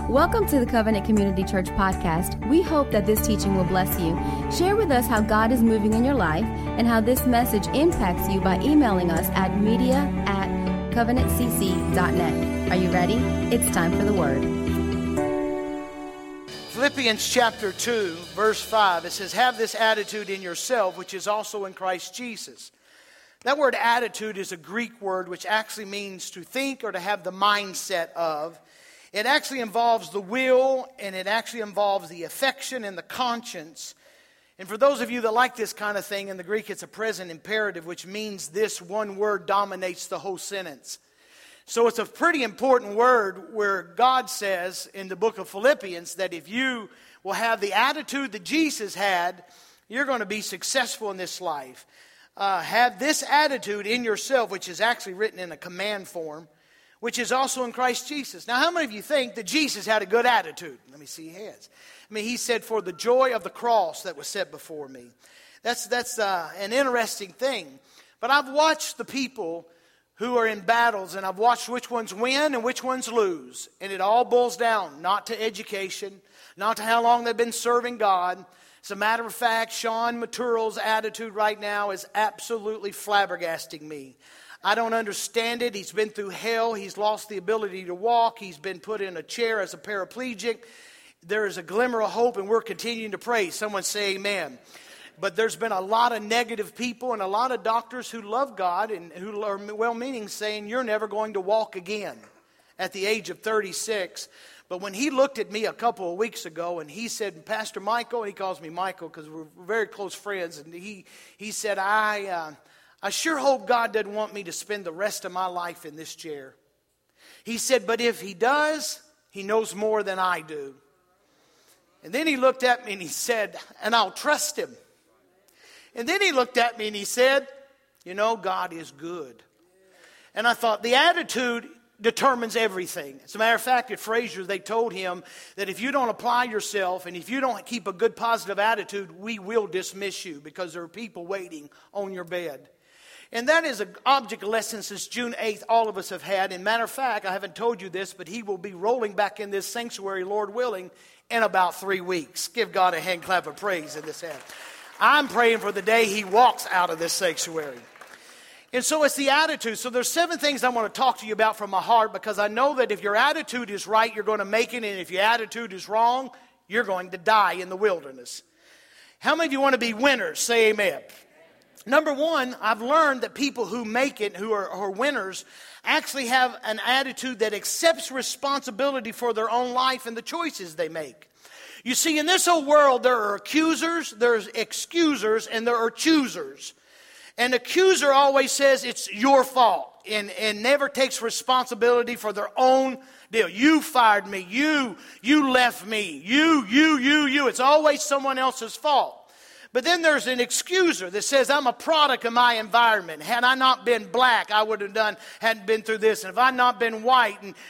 Welcome to the Covenant Community Church podcast. We hope that this teaching will bless you. Share with us how God is moving in your life and how this message impacts you by emailing us at media@covenantcc.net. Are you ready? It's time for the word. Philippians chapter 2, verse 5, it says, "Have this attitude in yourself, which is also in Christ Jesus." That word attitude is a Greek word which actually means to think or to have the mindset of. It actually involves the will, and it actually involves the affection and the conscience. And for those of you that like this kind of thing, in the Greek it's a present imperative, which means this one word dominates the whole sentence. So it's a pretty important word where God says in the book of Philippians that if you will have the attitude that Jesus had, you're going to be successful in this life. Have this attitude in yourself, which is actually written in a command form, which is also in Christ Jesus. Now, how many of you think that Jesus had a good attitude? Let me see your hands. I mean, he said, "For the joy of the cross that was set before me." That's an interesting thing. But I've watched the people who are in battles, and I've watched which ones win and which ones lose. And it all boils down not to education, not to how long they've been serving God. As a matter of fact, Sean Maturo's attitude right now is absolutely flabbergasting me. I don't understand it. He's been through hell. He's lost the ability to walk. He's been put in a chair as a paraplegic. There is a glimmer of hope, and we're continuing to pray. Someone say amen. But there's been a lot of negative people and a lot of doctors who love God and who are well-meaning saying, "You're never going to walk again," at the age of 36. But when he looked at me a couple of weeks ago and he said, "Pastor Michael," and he calls me Michael because we're very close friends, and he said, I sure hope God doesn't want me to spend the rest of my life in this chair." He said, "But if he does, he knows more than I do." And then he looked at me and he said, "And I'll trust him." And then he looked at me and he said, "You know, God is good." And I thought, the attitude determines everything. As a matter of fact, at Fraser, they told him that if you don't apply yourself and if you don't keep a good positive attitude, we will dismiss you because there are people waiting on your bed. And that is an object lesson since June 8th all of us have had. And matter of fact, I haven't told you this, but he will be rolling back in this sanctuary, Lord willing, in about 3 weeks. Give God a hand clap of praise in this hand. I'm praying for the day he walks out of this sanctuary. And so it's the attitude. So there's 7 things I want to talk to you about from my heart, because I know that if your attitude is right, you're going to make it. And if your attitude is wrong, you're going to die in the wilderness. How many of you want to be winners? Say amen. Number one, I've learned that people who make it, who are winners, actually have an attitude that accepts responsibility for their own life and the choices they make. You see, in this whole world, there are accusers, there's excusers, and there are choosers. An accuser always says it's your fault and never takes responsibility for their own deal. You fired me. You left me. You. It's always someone else's fault. But then there's an excuser that says, "I'm a product of my environment. Had I not been black, I would have hadn't been through this. And if I had not been white and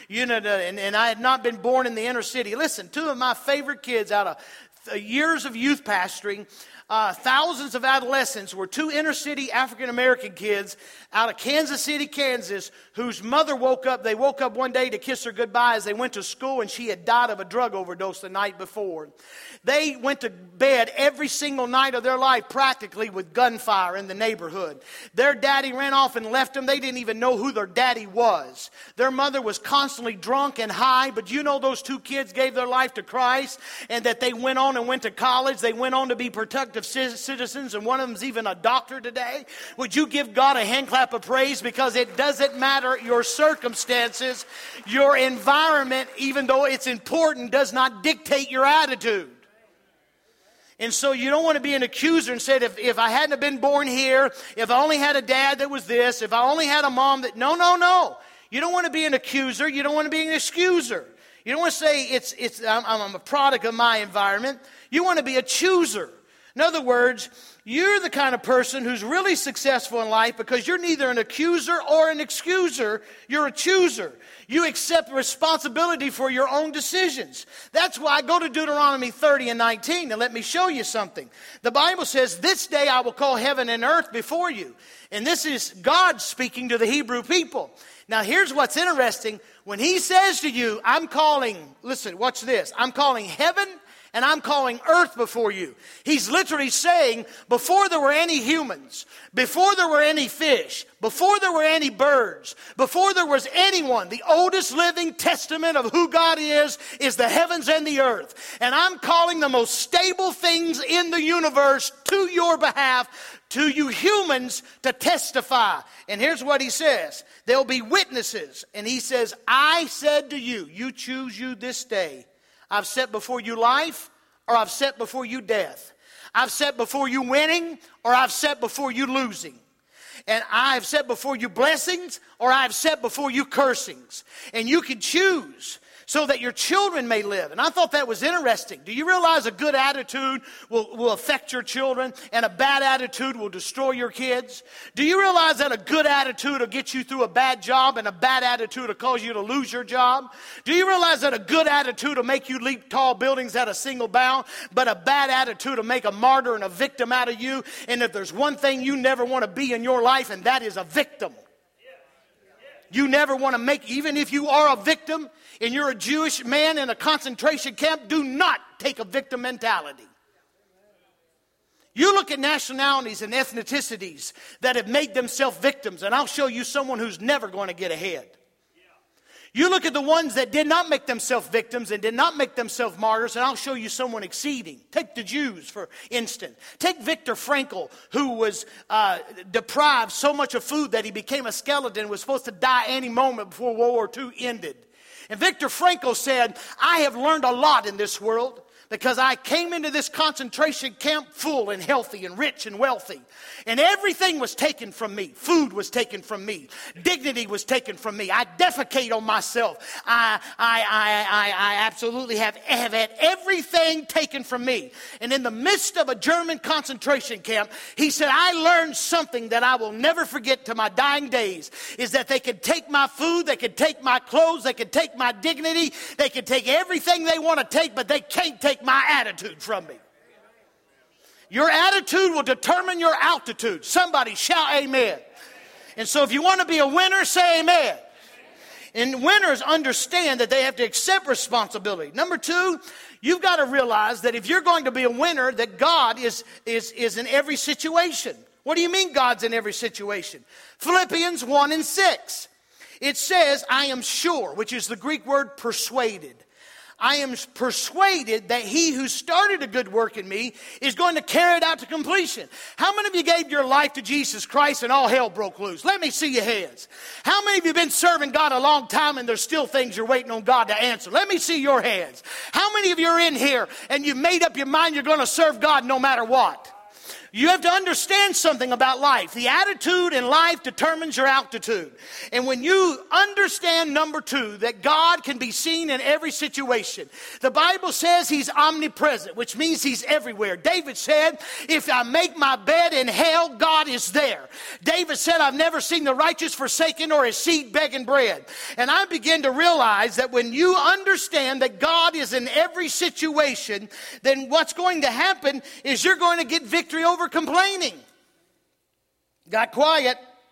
I had not been born in the inner city." Listen, 2 of my favorite kids out of years of youth pastoring, thousands of adolescents, were 2 inner city African American kids out of Kansas City, Kansas, whose mother woke up one day to kiss her goodbye as they went to school, and she had died of a drug overdose the night before. They went to bed every single night of their life practically with gunfire in the neighborhood. Their daddy ran off and left them. They didn't even know who their daddy was. Their mother was constantly drunk and high, but you know those 2 kids gave their life to Christ, and that they went on and went to college. They went on to be productive citizens, and one of them's even a doctor today. Would you give God a hand clap of praise? Because it doesn't matter your circumstances, your environment, even though it's important, does not dictate your attitude. And so you don't want to be an accuser and say, if I hadn't have been born here, if I only had a dad that was this, if I only had a mom that... No. You don't want to be an accuser. You don't want to be an excuser. You don't want to say I'm a product of my environment. You want to be a chooser. In other words, you're the kind of person who's really successful in life because you're neither an accuser or an excuser. You're a chooser. You accept responsibility for your own decisions. That's why I go to Deuteronomy 30 and 19, and let me show you something. The Bible says, this day I will call heaven and earth before you. And this is God speaking to the Hebrew people. Now here's what's interesting. When he says to you, listen, watch this. I'm calling heaven and I'm calling earth before you. He's literally saying, before there were any humans, before there were any fish, before there were any birds, before there was anyone, the oldest living testament of who God is the heavens and the earth. And I'm calling the most stable things in the universe to your behalf, to you humans, to testify. And here's what he says. There'll be witnesses. And he says, I said to you, you choose you this day. I've set before you life, or I've set before you death. I've set before you winning, or I've set before you losing. And I've set before you blessings, or I've set before you cursings. And you can choose so that your children may live. And I thought that was interesting. Do you realize a good attitude will affect your children, and a bad attitude will destroy your kids? Do you realize that a good attitude will get you through a bad job, and a bad attitude will cause you to lose your job? Do you realize that a good attitude will make you leap tall buildings at a single bound, but a bad attitude will make a martyr and a victim out of you? And if there's one thing you never want to be in your life, and that is a victim. You never want to make, even if you are a victim and you're a Jewish man in a concentration camp, do not take a victim mentality. You look at nationalities and ethnicities that have made themselves victims, and I'll show you someone who's never going to get ahead. You look at the ones that did not make themselves victims and did not make themselves martyrs, and I'll show you someone exceeding. Take the Jews, for instance. Take Viktor Frankl, who was deprived so much of food that he became a skeleton and was supposed to die any moment before World War II ended. And Viktor Frankl said, I have learned a lot in this world because I came into this concentration camp full and healthy and rich and wealthy. And everything was taken from me. Food was taken from me. Dignity was taken from me. I defecate on myself. I absolutely have had everything taken from me. And in the midst of a German concentration camp, he said, I learned something that I will never forget to my dying days, is that they could take my food, they could take my clothes, they could take my dignity, they could take everything they want to take, but they can't take my attitude from me. Your attitude will determine your altitude. Somebody shout amen. And so if you want to be a winner, say amen. And winners understand that they have to accept responsibility. Number two, you've got to realize that if you're going to be a winner, that God is in every situation. What do you mean God's in every situation? Philippians 1:6. It says, I am sure, which is the Greek word persuaded. I am persuaded that he who started a good work in me is going to carry it out to completion. How many of you gave your life to Jesus Christ and all hell broke loose? Let me see your hands. How many of you have been serving God a long time and there's still things you're waiting on God to answer? Let me see your hands. How many of you are in here and you've made up your mind you're going to serve God no matter what? You have to understand something about life. The attitude in life determines your altitude. And when you understand, number two, that God can be seen in every situation. The Bible says he's omnipresent, which means he's everywhere. David said, if I make my bed in hell, God is there. David said, I've never seen the righteous forsaken or his seed begging bread. And I begin to realize that when you understand that God is in every situation, then what's going to happen is you're going to get victory over complaining. Got quiet.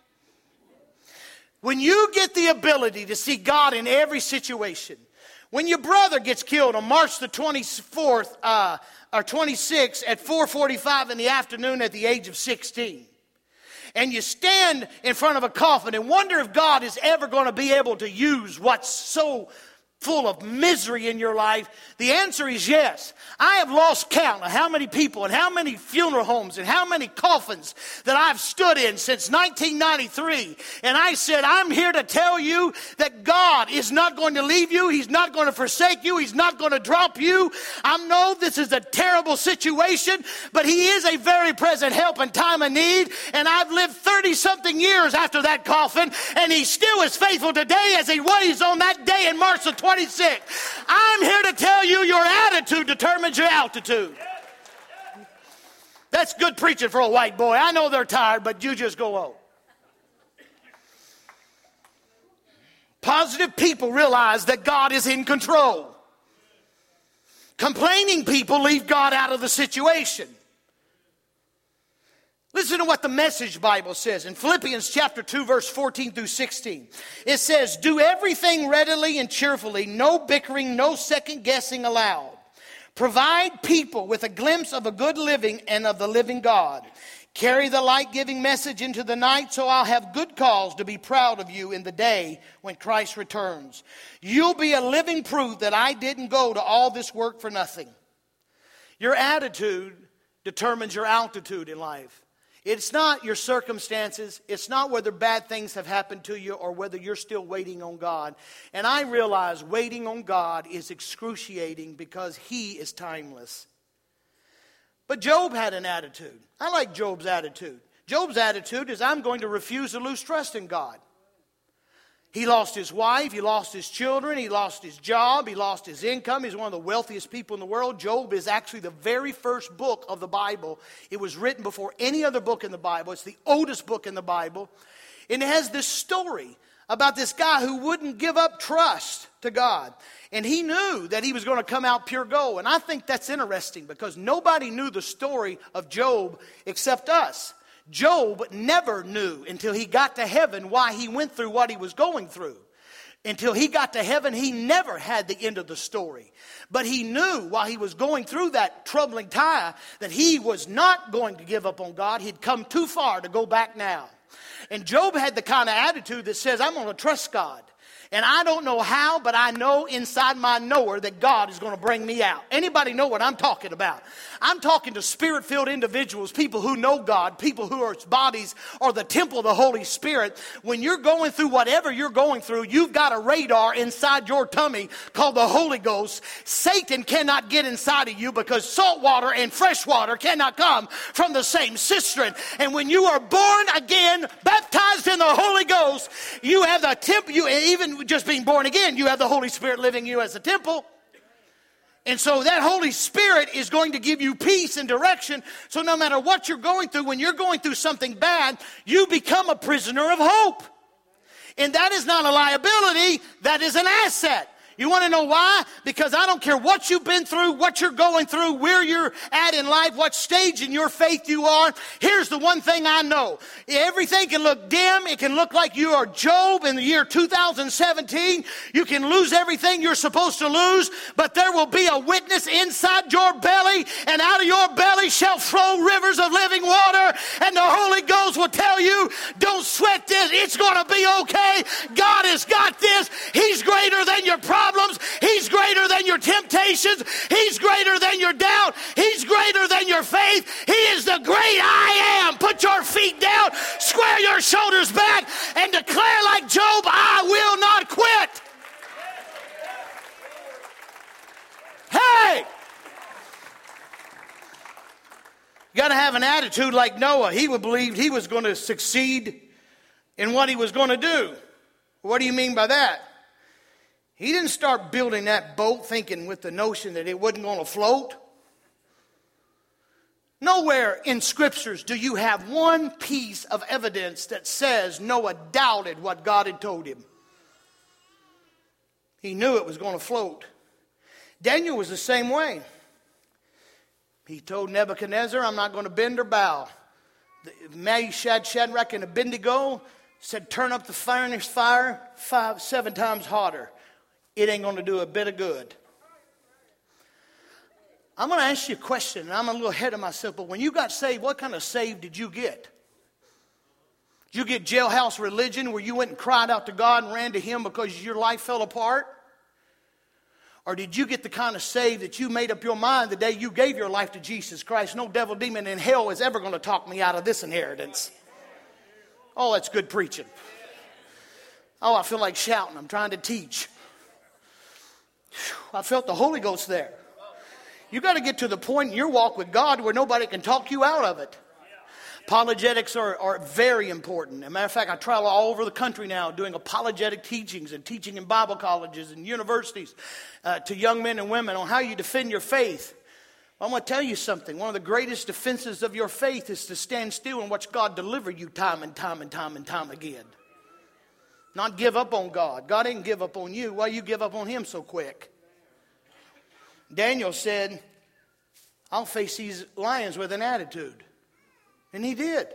When you get the ability to see God in every situation, when your brother gets killed on March the 24th or 26th at 4:45 in the afternoon at the age of 16, and you stand in front of a coffin and wonder if God is ever going to be able to use what's so full of misery in your life, the answer is yes. I have lost count of how many people and how many funeral homes and how many coffins that I've stood in since 1993. And I said, I'm here to tell you that God is not going to leave you. He's not going to forsake you. He's not going to drop you. I know this is a terrible situation, but he is a very present help in time of need. And I've lived 30-something years after that coffin, and he still is faithful today as he was on that day in March the 26th. I'm here to tell you your attitude determines your altitude. That's good preaching for a white boy. I know they're tired, but you just go on. Positive people realize that God is in control. Complaining people leave God out of the situation. Listen to what the Message Bible says in Philippians chapter 2, verse 14 through 16. It says, do everything readily and cheerfully, no bickering, no second guessing allowed. Provide people with a glimpse of a good living and of the living God. Carry the light-giving message into the night so I'll have good cause to be proud of you in the day when Christ returns. You'll be a living proof that I didn't go to all this work for nothing. Your attitude determines your altitude in life. It's not your circumstances. It's not whether bad things have happened to you or whether you're still waiting on God. And I realize waiting on God is excruciating because He is timeless. But Job had an attitude. I like Job's attitude. Job's attitude is, I'm going to refuse to lose trust in God. He lost his wife, he lost his children, he lost his job, he lost his income. He's one of the wealthiest people in the world. Job is actually the very first book of the Bible. It was written before any other book in the Bible. It's the oldest book in the Bible. And it has this story about this guy who wouldn't give up trust to God. And he knew that he was going to come out pure gold. And I think that's interesting because nobody knew the story of Job except us. Job never knew until he got to heaven why he went through what he was going through. Until he got to heaven, he never had the end of the story. But he knew while he was going through that troubling time that he was not going to give up on God. He'd come too far to go back now. And Job had the kind of attitude that says, I'm going to trust God. And I don't know how, but I know inside my knower that God is going to bring me out. Anybody know what I'm talking about? I'm talking to Spirit-filled individuals, people who know God, people whose bodies are the temple of the Holy Spirit. When you're going through whatever you're going through, you've got a radar inside your tummy called the Holy Ghost. Satan cannot get inside of you because salt water and fresh water cannot come from the same cistern. And when you are born again, baptized in the Holy Ghost, you have the temple, even just being born again, you have the Holy Spirit living in you as a temple. And so that Holy Spirit is going to give you peace and direction. So no matter what you're going through, when you're going through something bad, you become a prisoner of hope. And that is not a liability, that is an asset. You want to know why? Because I don't care what you've been through, what you're going through, where you're at in life, what stage in your faith you are. Here's the one thing I know. Everything can look dim. It can look like you are Job in the year 2017. You can lose everything you're supposed to lose, but there will be a witness inside your belly, and out of your belly shall flow rivers of living water, and the Holy Ghost will tell you, don't sweat this. It's going to be okay. God has got this. He's greater than your problems. He's greater than your temptations. He's greater than your doubt. He's greater than your faith. He is the great I am. Put your feet down, square your shoulders back, and declare like Job, I will not quit. Hey! You got to have an attitude like Noah. He believed he was going to succeed in what he was going to do. What do you mean by that? He didn't start building that boat thinking with the notion that it wasn't going to float. Nowhere in scriptures do you have one piece of evidence that says Noah doubted what God had told him. He knew it was going to float. Daniel was the same way. He told Nebuchadnezzar, I'm not going to bend or bow. Meshach, Shadrach, and Abednego said, turn up the furnace fire 7 times hotter. It ain't going to do a bit of good. I'm going to ask you a question, and I'm a little ahead of myself, but when you got saved, what kind of save did you get? Did you get jailhouse religion where you went and cried out to God and ran to Him because your life fell apart? Or did you get the kind of save that you made up your mind the day you gave your life to Jesus Christ? No devil, demon in hell is ever going to talk me out of this inheritance. Oh, that's good preaching. Oh, I feel like shouting. I'm trying to teach. I felt the Holy Ghost there. You got to get to the point in your walk with God where nobody can talk you out of it. Apologetics are very important. As a matter of fact, I travel all over the country now doing apologetic teachings and teaching in Bible colleges and universities to young men and women on how you defend your faith. I'm going to tell you something. One of the greatest defenses of your faith is to stand still and watch God deliver you time and time and time and time again. Not give up on God. God didn't give up on you. Why you give up on Him so quick? Daniel said, I'll face these lions with an attitude. And he did.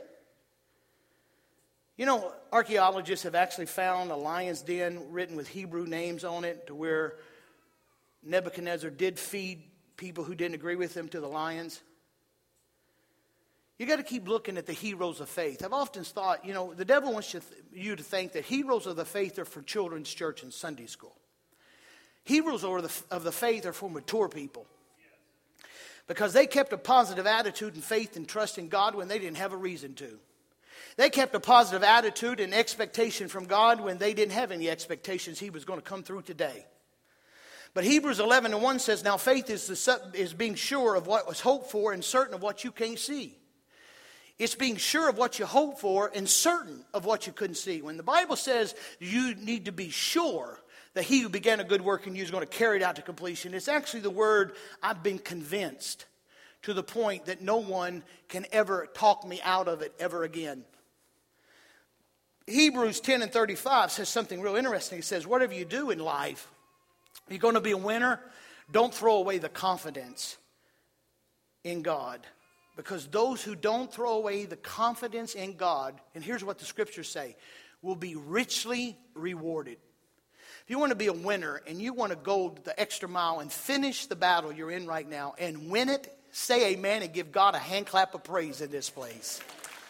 You know, archaeologists have actually found a lion's den written with Hebrew names on it, to where Nebuchadnezzar did feed people who didn't agree with him to the lions. You got to keep looking at the heroes of faith. I've often thought, you know, the devil wants you to think that heroes of the faith are for children's church and Sunday school. Heroes of the faith are for mature people. Because they kept a positive attitude and faith and trust in God when they didn't have a reason to. They kept a positive attitude and expectation from God when they didn't have any expectations He was going to come through today. But Hebrews 11:1 says, now faith is being sure of what was hoped for and certain of what you can't see. It's being sure of what you hope for and certain of what you couldn't see. When the Bible says you need to be sure that He who began a good work in you is going to carry it out to completion, it's actually the word I've been convinced, to the point that no one can ever talk me out of it ever again. Hebrews 10:35 says something real interesting. It says, whatever you do in life, you're going to be a winner. Don't throw away the confidence in God. Because those who don't throw away the confidence in God, and here's what the scriptures say, will be richly rewarded. If you want to be a winner and you want to go the extra mile and finish the battle you're in right now and win it, say amen and give God a hand clap of praise in this place.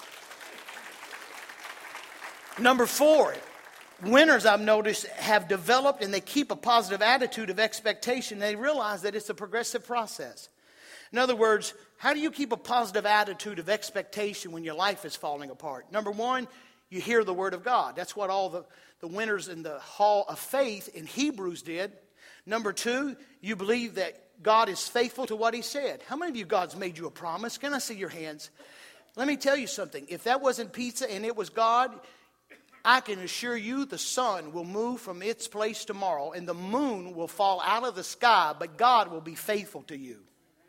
Number 4, winners, I've noticed, have developed and they keep a positive attitude of expectation. They realize that it's a progressive process. In other words, how do you keep a positive attitude of expectation when your life is falling apart? Number 1, you hear the Word of God. That's what all the winners in the Hall of Faith in Hebrews did. Number 2, you believe that God is faithful to what He said. How many of you, God's made you a promise? Can I see your hands? Let me tell you something. If that wasn't pizza and it was God, I can assure you the sun will move from its place tomorrow and the moon will fall out of the sky, but God will be faithful to you.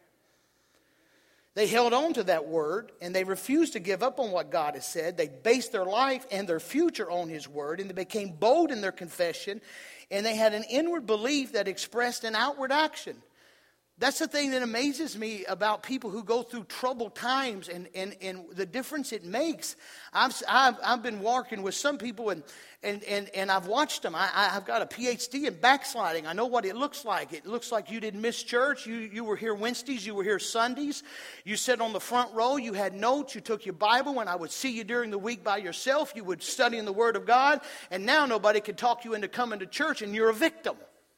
They held on to that word and they refused to give up on what God has said. They based their life and their future on His word, and they became bold in their confession, and they had an inward belief that expressed an outward action. That's the thing that amazes me about people who go through troubled times and the difference it makes. I've been working with some people and I've watched them. I've got a PhD in backsliding. I know what it looks like. It looks like you didn't miss church. You were here Wednesdays. You were here Sundays. You sat on the front row. You had notes. You took your Bible. When I would see you during the week by yourself, you would study in the Word of God. And now nobody can talk you into coming to church, and you're a victim.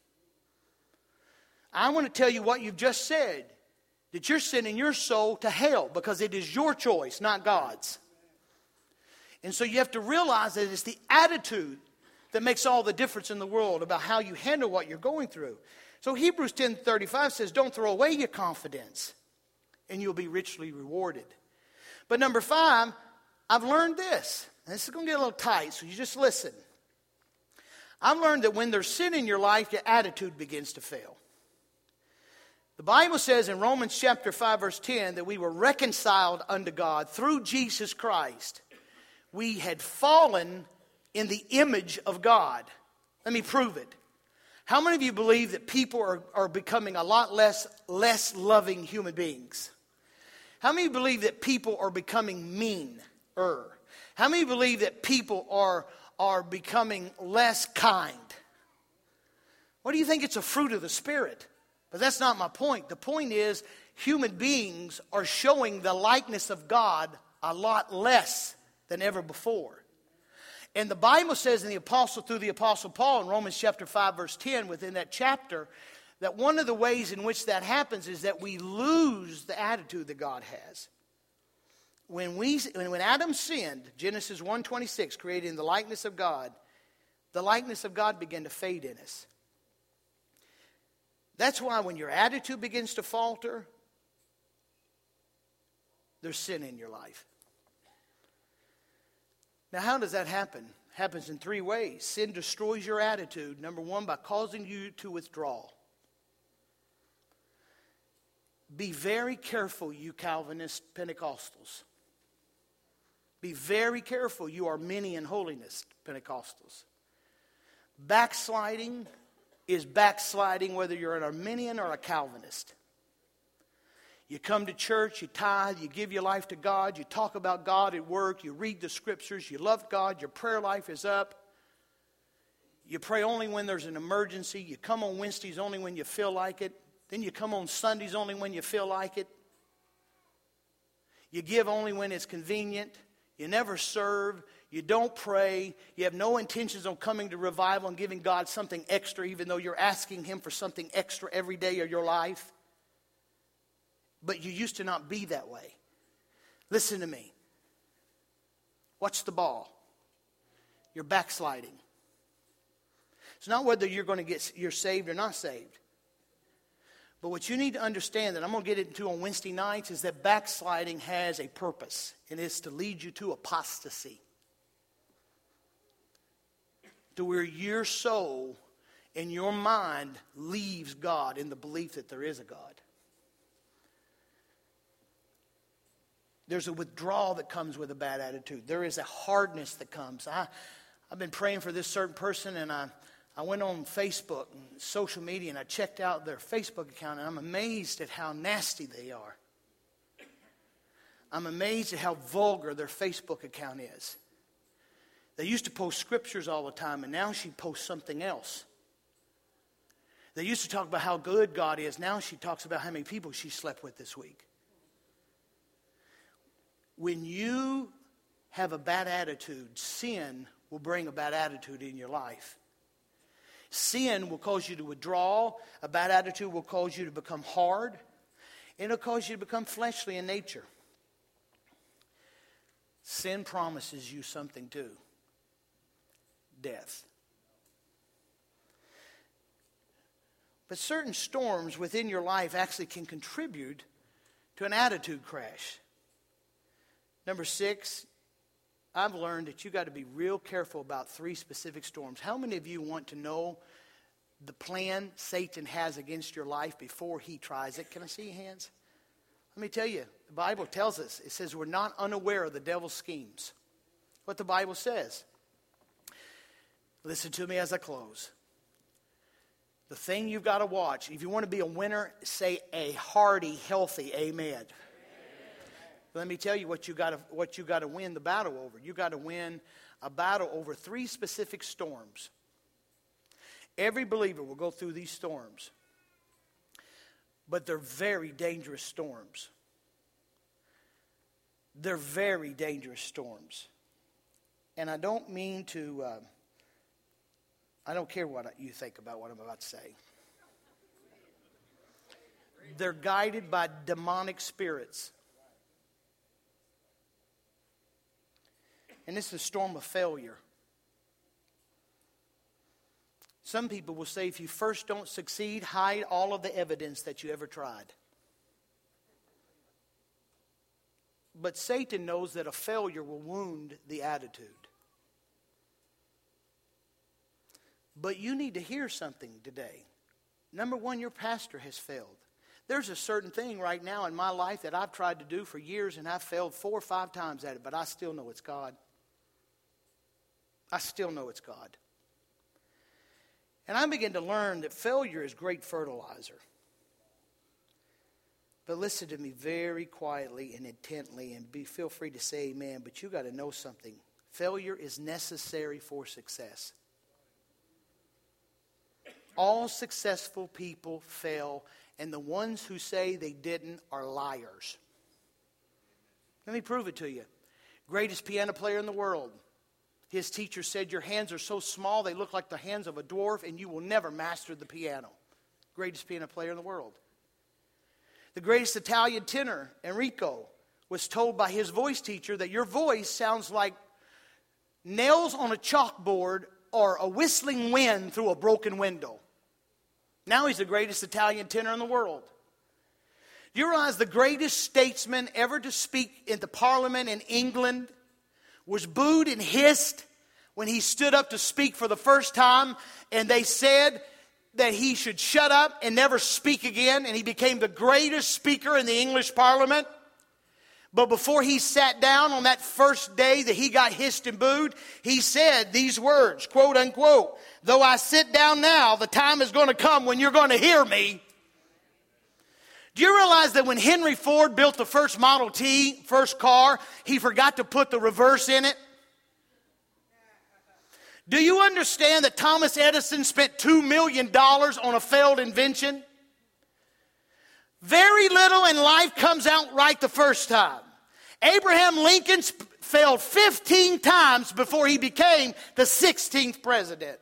I want to tell you what you've just said, that you're sending your soul to hell because it is your choice, not God's. And so you have to realize that it's the attitude that makes all the difference in the world about how you handle what you're going through. So Hebrews 10:35 says, don't throw away your confidence and you'll be richly rewarded. But number 5, I've learned this. And this is going to get a little tight, so you just listen. I've learned that when there's sin in your life, your attitude begins to fail. The Bible says in Romans chapter 5 verse 10 that we were reconciled unto God through Jesus Christ. We had fallen in the image of God. Let me prove it. How many of you believe that people are becoming a lot less loving human beings? How many believe that people are becoming meaner? How many believe that people are becoming less kind? What do you think? It's a fruit of the Spirit. But that's not my point. The point is human beings are showing the likeness of God a lot less than ever before. And the Bible says through the Apostle Paul in Romans chapter 5 verse 10 within that chapter, that one of the ways in which that happens is that we lose the attitude that God has. When Adam sinned, Genesis 1:26, created in the likeness of God began to fade in us. That's why when your attitude begins to falter, there's sin in your life. Now, how does that happen? It happens in 3 ways. Sin destroys your attitude. Number 1, by causing you to withdraw. Be very careful, you Calvinist Pentecostals. Be very careful, you Arminian holiness Pentecostals. Backsliding is backsliding whether you're an Arminian or a Calvinist. You come to church, you tithe, you give your life to God, you talk about God at work, you read the scriptures, you love God, your prayer life is up. You pray only when there's an emergency. You come on Wednesdays only when you feel like it. Then you come on Sundays only when you feel like it. You give only when it's convenient. You never serve. You don't pray. You have no intentions on coming to revival and giving God something extra, even though you're asking Him for something extra every day of your life. But you used to not be that way. Listen to me. Watch the ball. You're backsliding. It's not whether you're saved or not saved. But what you need to understand, that I'm going to get into on Wednesday nights, is that backsliding has a purpose. And it's to lead you to apostasy. To where your soul and your mind leaves God in the belief that there is a God. There's a withdrawal that comes with a bad attitude. There is a hardness that comes. I've been praying for this certain person, and I went on Facebook and social media, and I checked out their Facebook account, and I'm amazed at how nasty they are. I'm amazed at how vulgar their Facebook account is. They used to post scriptures all the time, and now she posts something else. They used to talk about how good God is. Now she talks about how many people she slept with this week. When you have a bad attitude, sin will bring a bad attitude in your life. Sin will cause you to withdraw. A bad attitude will cause you to become hard. And it'll cause you to become fleshly in nature. Sin promises you something too. Death. But certain storms within your life actually can contribute to an attitude crash. Number 6, I've learned that you got to be real careful about 3 specific storms. How many of you want to know the plan Satan has against your life before he tries it? Can I see your hands? Let me tell you, the Bible tells us, it says we're not unaware of the devil's schemes. What the Bible says. Listen to me as I close. The thing you've got to watch, if you want to be a winner, say a hearty, healthy amen. Let me tell you what you got to win the battle over. You got to win a battle over 3 specific storms. Every believer will go through these storms. But they're very dangerous storms. They're very dangerous storms. And I don't mean to, I don't care what you think about what I'm about to say. They're guided by demonic spirits. And this is a storm of failure. Some people will say if you first don't succeed, hide all of the evidence that you ever tried. But Satan knows that a failure will wound the attitude. But you need to hear something today. Number 1, your pastor has failed. There's a certain thing right now in my life that I've tried to do for years, and I've failed 4 or 5 times at it, but I still know it's God. I still know it's God. And I begin to learn that failure is great fertilizer. But listen to me very quietly and intently, and feel free to say amen, but you got to know something. Failure is necessary for success. All successful people fail, and the ones who say they didn't are liars. Let me prove it to you. Greatest piano player in the world. His teacher said, your hands are so small, they look like the hands of a dwarf, and you will never master the piano. Greatest piano player in the world. The greatest Italian tenor, Enrico, was told by his voice teacher that your voice sounds like nails on a chalkboard or a whistling wind through a broken window. Now he's the greatest Italian tenor in the world. You realize the greatest statesman ever to speak in the parliament in England was booed and hissed when he stood up to speak for the first time, and they said that he should shut up and never speak again, and he became the greatest speaker in the English Parliament. But before he sat down on that first day that he got hissed and booed, he said these words, quote unquote, "Though I sit down now, the time is going to come when you're going to hear me." Do you realize that when Henry Ford built the first Model T, first car, he forgot to put the reverse in it? Do you understand that Thomas Edison spent $2 million on a failed invention? Very little in life comes out right the first time. Abraham Lincoln failed 15 times before he became the 16th president.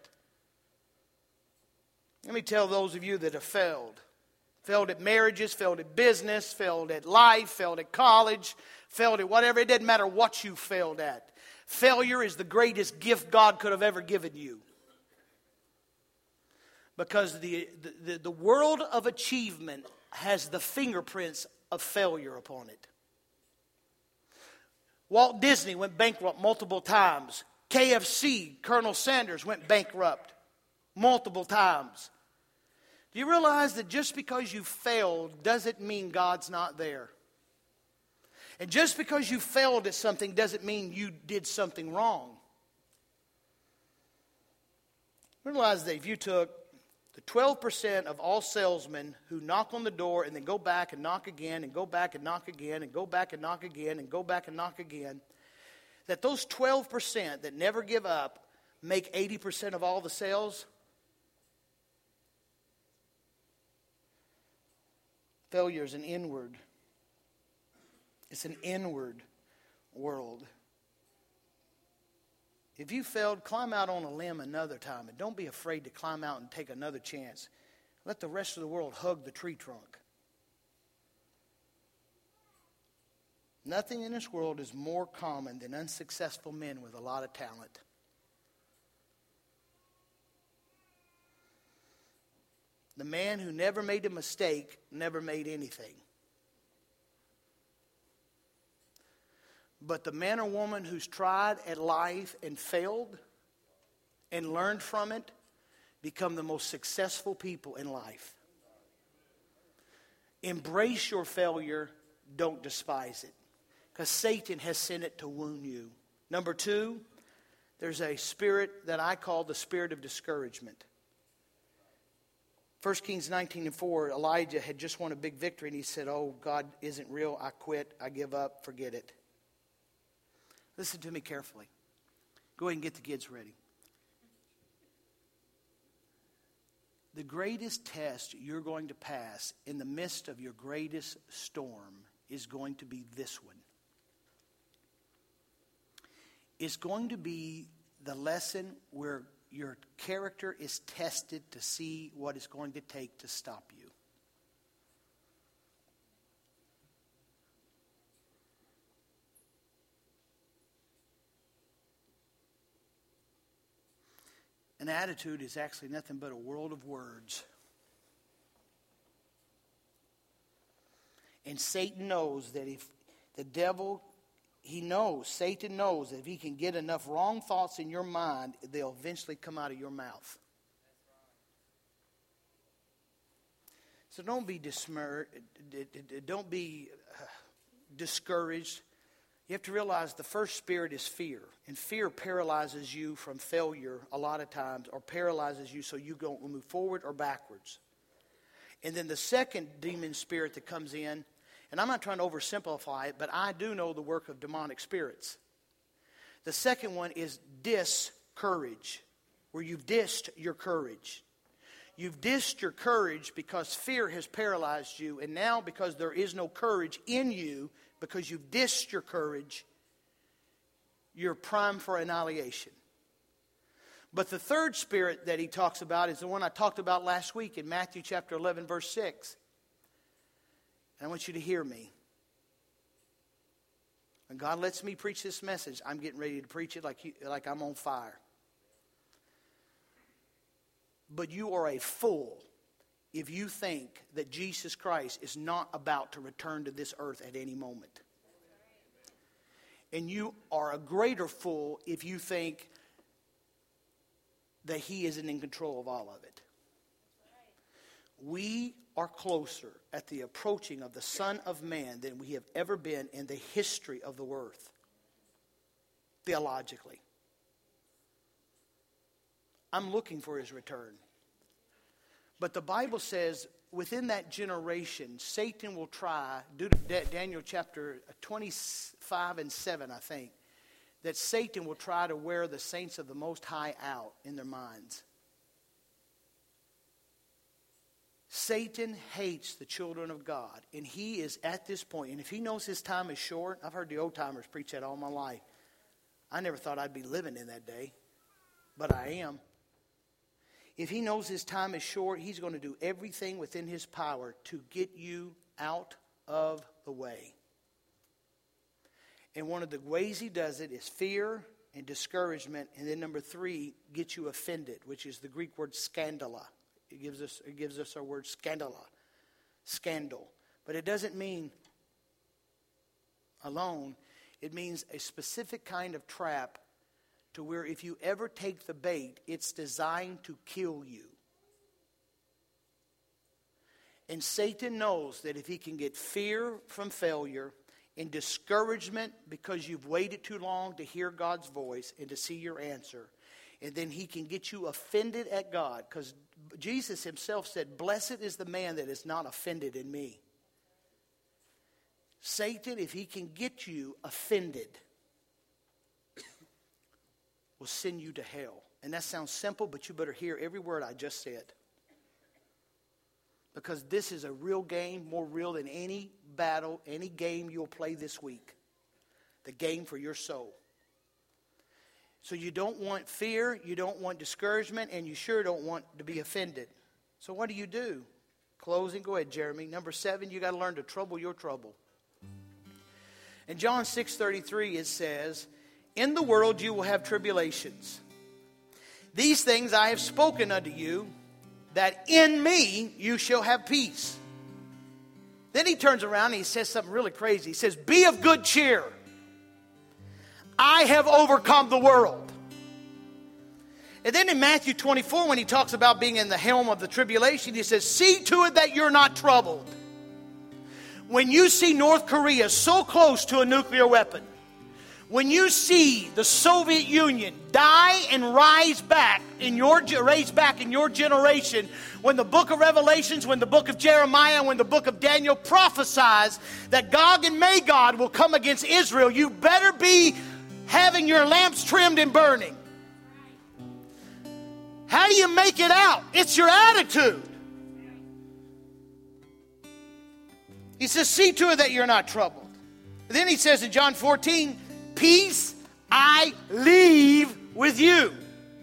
Let me tell those of you that have failed. Failed at marriages, failed at business, failed at life, failed at college, failed at whatever. It doesn't matter what you failed at. Failure is the greatest gift God could have ever given you. Because the world of achievement has the fingerprints of failure upon it. Walt Disney went bankrupt multiple times. KFC, Colonel Sanders, went bankrupt multiple times. Do you realize that just because you failed doesn't mean God's not there? And just because you failed at something doesn't mean you did something wrong. Realize that if you took the 12% of all salesmen who knock on the door and then go back and knock again and go back and knock again and go back and knock again and go back and knock again, that those 12% that never give up make 80% of all the sales. Failure is an inward. It's an inward world. If you failed, climb out on a limb another time. And don't be afraid to climb out and take another chance. Let the rest of the world hug the tree trunk. Nothing in this world is more common than unsuccessful men with a lot of talent. The man who never made a mistake never made anything. But the man or woman who's tried at life and failed and learned from it become the most successful people in life. Embrace your failure. Don't despise it. Because Satan has sent it to wound you. Number 2, there's a spirit that I call the spirit of discouragement. 1 Kings 19:4, Elijah had just won a big victory and he said, "Oh, God isn't real. I quit. I give up. Forget it." Listen to me carefully. Go ahead and get the kids ready. The greatest test you're going to pass in the midst of your greatest storm is going to be this one. It's going to be the lesson where your character is tested to see what it's going to take to stop you. An attitude is actually nothing but a world of words. And Satan knows that if the devil, Satan knows that if he can get enough wrong thoughts in your mind, they'll eventually come out of your mouth. So don't be discouraged. You have to realize the first spirit is fear. And fear paralyzes you from failure a lot of times, or paralyzes you so you don't move forward or backwards. And then the second demon spirit that comes in, and I'm not trying to oversimplify it, but I do know the work of demonic spirits. The second one is discourage, where you've dissed your courage. You've dissed your courage because fear has paralyzed you, and now because there is no courage in you, because you've dissed your courage, you're primed for annihilation. But the third spirit that he talks about is the one I talked about last week in Matthew chapter 11, verse 6. And I want you to hear me. When God lets me preach this message, I'm getting ready to preach it like I'm on fire. But you are a fool if you think that Jesus Christ is not about to return to this earth at any moment. And you are a greater fool if you think that he isn't in control of all of it. we are closer at the approaching of the Son of Man than we have ever been in the history of the earth, theologically. I'm looking for his return. But the Bible says within that generation, Satan will try, Daniel chapter 25 and 7, I think, that Satan will try to wear the saints of the Most High out in their minds. Satan hates the children of God, and he is at this point, and if he knows his time is short, I've heard the old timers preach that all my life. I never thought I'd be living in that day, but I am. If he knows his time is short, he's going to do everything within his power to get you out of the way. And one of the ways he does it is fear and discouragement. And then number 3, get you offended, which is the Greek word scandala. It gives us our word scandala, scandal. But it doesn't mean alone. It means a specific kind of trap to where if you ever take the bait, it's designed to kill you. And Satan knows that if he can get fear from failure and discouragement because you've waited too long to hear God's voice and to see your answer, and then he can get you offended at God, because Jesus himself said, "Blessed is the man that is not offended in me." Satan, if he can get you offended, will send you to hell. And that sounds simple, but you better hear every word I just said. Because this is a real game, more real than any battle, any game you'll play this week. The game for your soul. So you don't want fear, you don't want discouragement, and you sure don't want to be offended. So what do? Closing, go ahead, Jeremy. Number 7, you got to learn to trouble your trouble. In John 6:33 it says, "In the world you will have tribulations. These things I have spoken unto you, that in me you shall have peace." Then he turns around and he says something really crazy. He says, "Be of good cheer. I have overcome the world." And then in Matthew 24, when he talks about being in the helm of the tribulation, he says, "See to it that you're not troubled." When you see North Korea so close to a nuclear weapon, when you see the Soviet Union die and rise back in your generation, when the book of Revelations, when the book of Jeremiah, when the book of Daniel prophesies that Gog and Magog will come against Israel, you better be having your lamps trimmed and burning. How do you make it out? It's your attitude. He says, "See to it that you're not troubled." And then he says in John 14, "Peace I leave with you.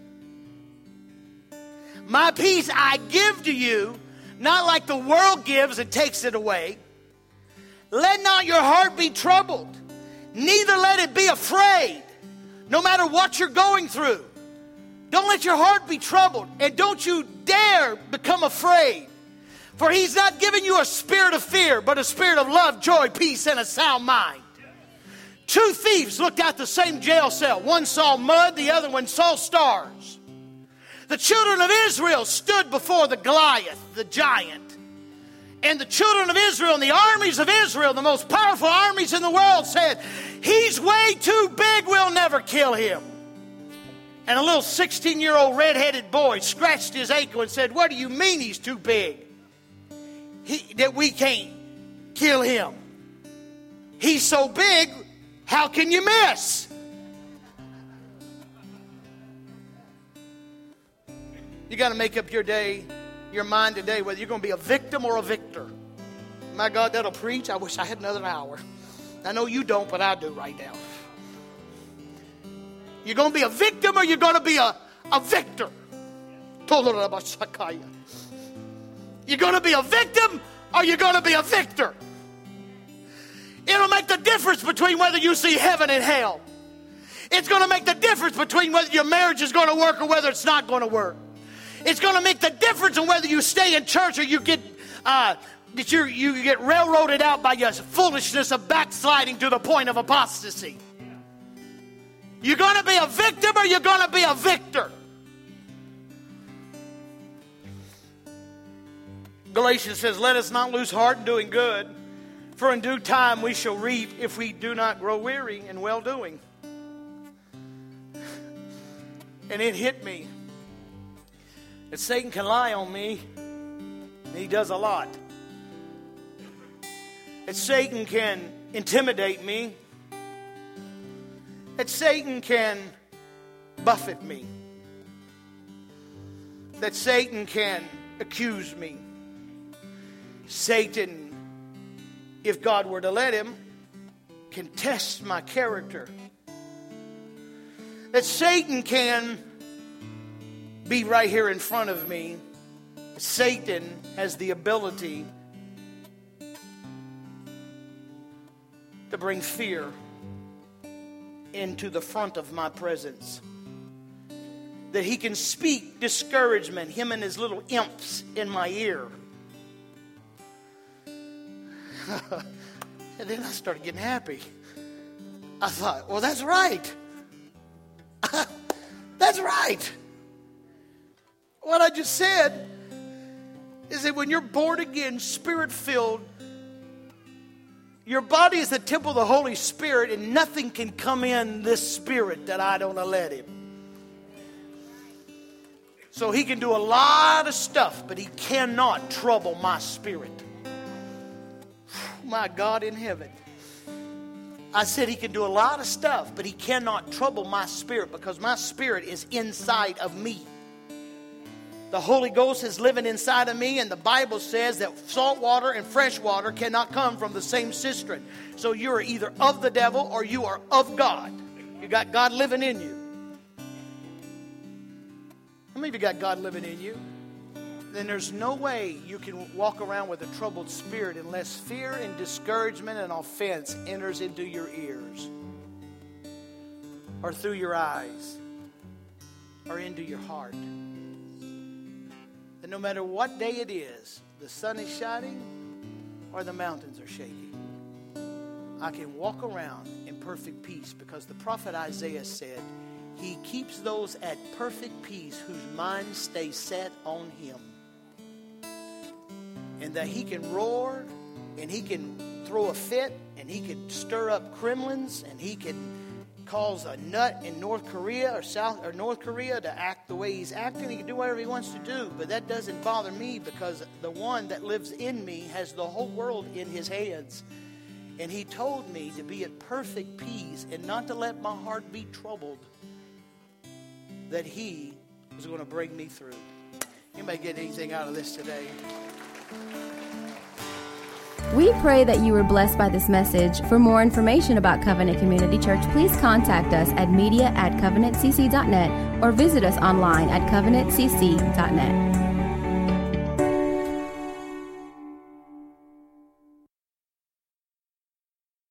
My peace I give to you, not like the world gives and takes it away. Let not your heart be troubled, neither let it be afraid." No matter what you're going through, don't let your heart be troubled, and don't you dare become afraid. For he's not giving you a spirit of fear, but a spirit of love, joy, peace, and a sound mind. 2 thieves looked out the same jail cell. One saw mud, the other one saw stars. The children of Israel stood before the Goliath, the giant. And the children of Israel and the armies of Israel, the most powerful armies in the world, said, "He's way too big, we'll never kill him." And a little 16-year-old red-headed boy scratched his ankle and said, "What do you mean he's too big? That we can't kill him? He's so big, how can you miss?" You got to make up your mind today, whether you're going to be a victim or a victor. My God, that'll preach. I wish I had another hour. I know you don't, but I do right now. You're going to be a victim or you're going to be a victor. You're going to be a victim or you're going to be a victor. It'll make the difference between whether you see heaven and hell. It's going to make the difference between whether your marriage is going to work or whether it's not going to work. It's going to make the difference in whether you stay in church or you get you get railroaded out by your foolishness of backsliding to the point of apostasy. You're going to be a victim or you're going to be a victor. Galatians says, let us not lose heart in doing good, for in due time we shall reap if we do not grow weary in well-doing. And it hit me that Satan can lie on me, and he does a lot. That Satan can intimidate me. That Satan can buffet me. That Satan can accuse me. Satan, if God were to let him, can test my character. That Satan can be right here in front of me. Satan has the ability to bring fear into the front of my presence. That he can speak discouragement, him and his little imps, in my ear. And then I started getting happy. I thought, well, that's right. That's right. What I just said is that when you're born again, Spirit-filled, your body is the temple of the Holy Spirit, and nothing can come in this spirit that I don't let him. So he can do a lot of stuff, but he cannot trouble my spirit. My God in heaven. I said he can do a lot of stuff, but he cannot trouble my spirit because my spirit is inside of me. The Holy Ghost is living inside of me, and the Bible says that salt water and fresh water cannot come from the same cistern. So you are either of the devil or you are of God. You got God living in you. How many of you got God living in you? Then there's no way you can walk around with a troubled spirit unless fear and discouragement and offense enters into your ears or through your eyes or into your heart. And no matter what day it is, the sun is shining or the mountains are shaking, I can walk around in perfect peace because the prophet Isaiah said, he keeps those at perfect peace whose minds stay set on him. And that he can roar, and he can throw a fit, and he can stir up Kremlins, and he can cause a nut in North Korea or North Korea to act the way he's acting. He can do whatever he wants to do, but that doesn't bother me because the one that lives in me has the whole world in his hands. And he told me to be at perfect peace and not to let my heart be troubled, that he was going to bring me through. Anybody get anything out of this today? We pray that you were blessed by this message. For more information about Covenant Community Church, please contact us at media@covenantcc.net or visit us online at covenantcc.net.